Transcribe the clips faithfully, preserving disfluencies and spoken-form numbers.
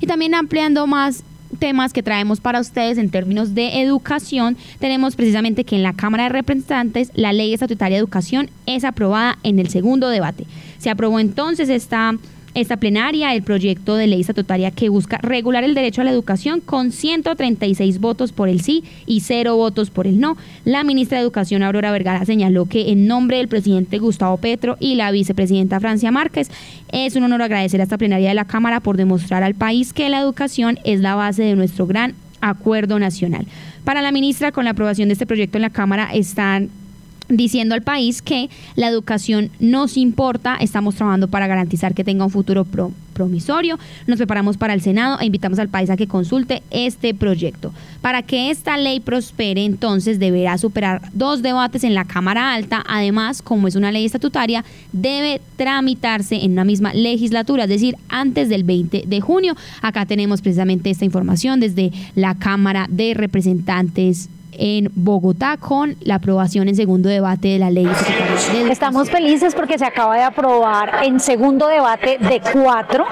Y también ampliando más temas que traemos para ustedes en términos de educación, tenemos precisamente que en la Cámara de Representantes la Ley Estatutaria de Educación es aprobada en el segundo debate. Se aprobó entonces esta, esta plenaria el proyecto de ley estatutaria que busca regular el derecho a la educación con ciento treinta y seis votos por el sí y cero votos por el no. La ministra de Educación, Aurora Vergara, señaló que en nombre del presidente Gustavo Petro y la vicepresidenta Francia Márquez, es un honor agradecer a esta plenaria de la Cámara por demostrar al país que la educación es la base de nuestro gran acuerdo nacional. Para la ministra, con la aprobación de este proyecto en la Cámara, están diciendo al país que la educación nos importa, estamos trabajando para garantizar que tenga un futuro pro, promisorio, nos preparamos para el Senado e invitamos al país a que consulte este proyecto. Para que esta ley prospere, entonces, deberá superar dos debates en la Cámara Alta. Además, como es una ley estatutaria, debe tramitarse en una misma legislatura, es decir, antes del veinte de junio. Acá tenemos precisamente esta información desde la Cámara de Representantes en Bogotá con la aprobación en segundo debate de la ley. Estamos felices porque se acaba de aprobar en segundo debate de cuatro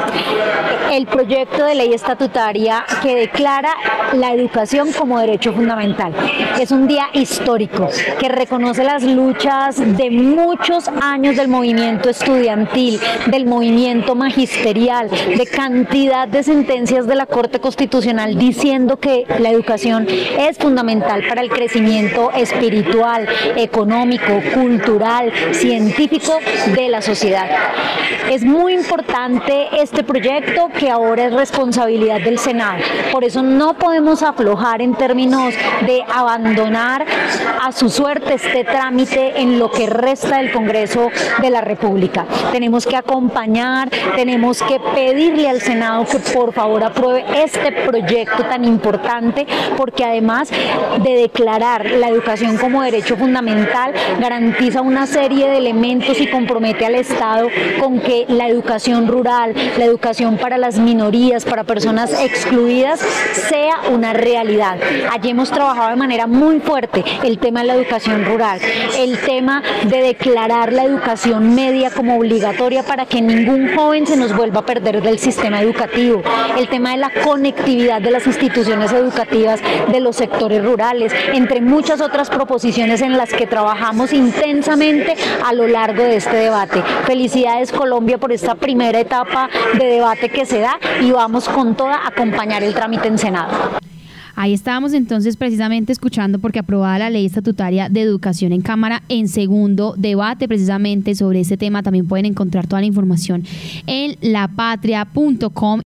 el proyecto de ley estatutaria que declara la educación como derecho fundamental. Es un día histórico que reconoce las luchas de muchos años del movimiento estudiantil, del movimiento magisterial, de cantidad de sentencias de la Corte Constitucional diciendo que la educación es fundamental para el crecimiento espiritual, económico, cultural, científico de la sociedad. Es muy importante este proyecto que ahora es responsabilidad del Senado. Por eso no podemos aflojar en términos de abandonar a su suerte este trámite en lo que resta del Congreso de la República. Tenemos que acompañar, tenemos que pedirle al Senado que por favor apruebe este proyecto tan importante, porque además de declarar la educación como derecho fundamental, garantiza una serie de elementos y compromete al Estado con que la educación rural, la educación para las minorías, para personas excluidas, sea una realidad. Allí hemos trabajado de manera muy fuerte el tema de la educación rural, el tema de declarar la educación media como obligatoria para que ningún joven se nos vuelva a perder del sistema educativo, el tema de la conectividad de las instituciones educativas de los sectores rurales, entre muchas otras proposiciones en las que trabajamos intensamente a lo largo de este debate. Felicidades, Colombia, por esta primera etapa de debate que se da y vamos con toda a acompañar el trámite en Senado. Ahí estábamos entonces precisamente escuchando porque aprobada la ley estatutaria de educación en Cámara en segundo debate precisamente sobre este tema. También pueden encontrar toda la información en la patria punto com.